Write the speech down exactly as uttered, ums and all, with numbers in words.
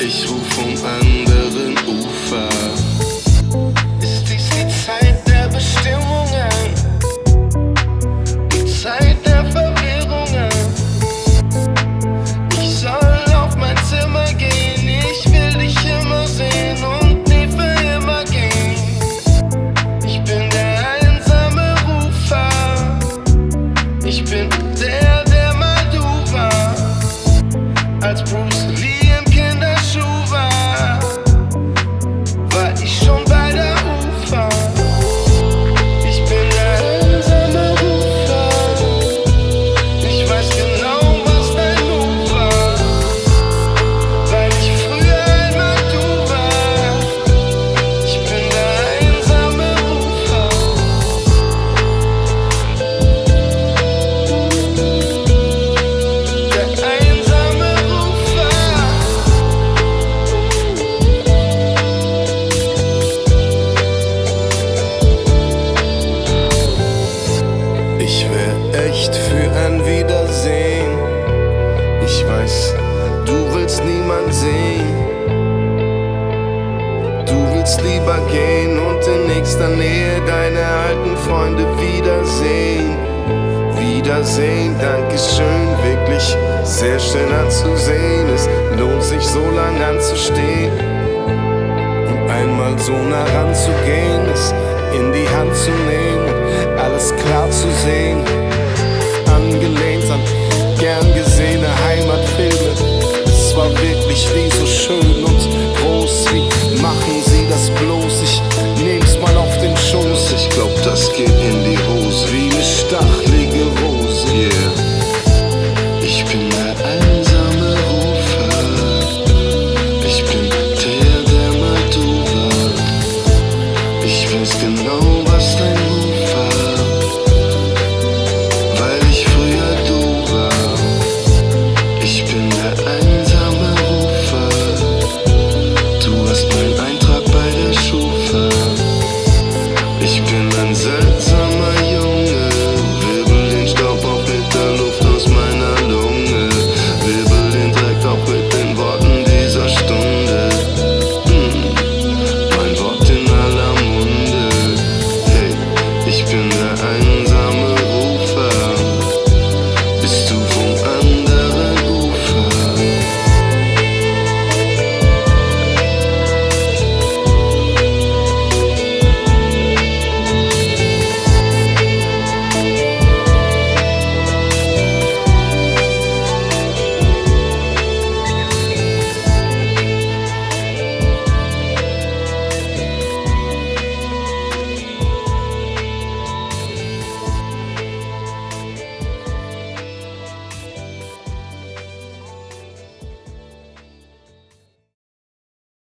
Ich ruf vom anderen Ufer. Ist dies die Zeit der Bestimmungen? Die Zeit der Verwirrungen? Ich soll auf mein Zimmer gehen, ich will dich immer sehen und nie für immer gehen. Ich bin der einsame Rufer, ich bin der, der mal du war, als Bruce Lee im Kinderschuh war, war ich schon bei der Ufer. Ich bin der einsame Rufer, ich weiß genau, was dein Move war, weil ich früher einmal du war. Ich bin der einsame Rufer. Der einsame Rufer. Ich wär echt für ein Wiedersehen. Ich weiß, du willst niemand sehen. Du willst lieber gehen und in nächster Nähe deine alten Freunde wiedersehen. Wiedersehen, Dankeschön, wirklich sehr schön anzusehen. Es lohnt sich so lang anzustehen und einmal so nah ranzugehen, es in die Hand zu nehmen, alles klar zu sehen. Angelehnt an gern gesehene Heimatfilme, es war wirklich wie